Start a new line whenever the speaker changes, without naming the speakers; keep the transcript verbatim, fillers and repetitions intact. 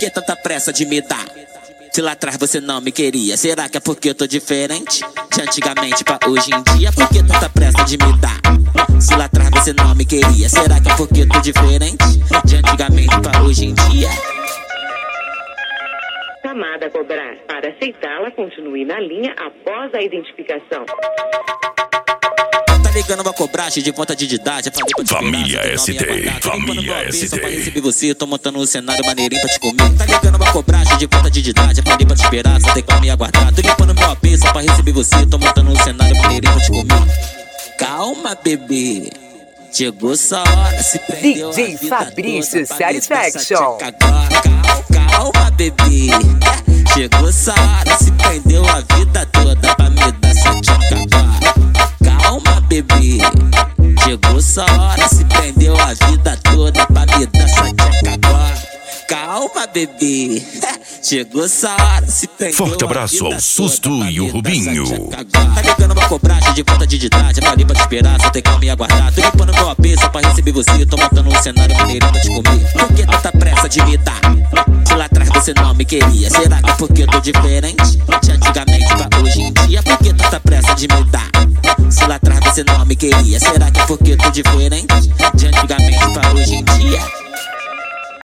que tanta pressa de me dar? Se lá atrás você não me queria, será que é porque eu tô diferente? De antigamente pra hoje em dia, por que tanta pressa de me dar? Se lá atrás você não me queria, será que é porque eu tô diferente? De antigamente pra hoje em dia.
Chamada a cobrar. Para aceitá-la, continue na linha após a identificação.
Tá ligando pra cobrar, cheio de vontade de dar, já falei pra te
Família
esperar,
S T, Família S T.
Pra receber você, tô montando um cenário maneirinho pra te comer. Tá ligando pra cobrar, cheio de vontade de dar, já falei pra te esperar, só tem que me aguardar. Tô limpando meu A P só pra receber você, tô montando um cenário maneirinho pra te comer. Calma, bebê, chegou sua hora, se prendeu
D J Fabrício Satisfaction.
Calma, calma, bebê, chegou sua hora, se prendeu a vida toda pra me dar essa tchaca agora. Calma, bebê, chegou sua hora, se prendeu a vida toda pra me dar essa tchaca agora. Calma, bebê, chegou sua hora, se prendeu
Forte abraço ao Susto e o Rubinho.
Tá ligando pra cobrar, cheio de vontade de dar, já falei pra te esperar, só tem que me aguardar. Tô limpando meu A P só pra receber você, tô montando um cenário maneirinho pra te comer. Por que tanta pressa de me dar? Se lá atrás você não me queria, será que é porque eu tô diferente? De antigamente pra hoje em dia, por que tanta pressa de me dar? Se lá atrás você não me queria, será que é porque eu tô diferente? De antigamente pra hoje em dia.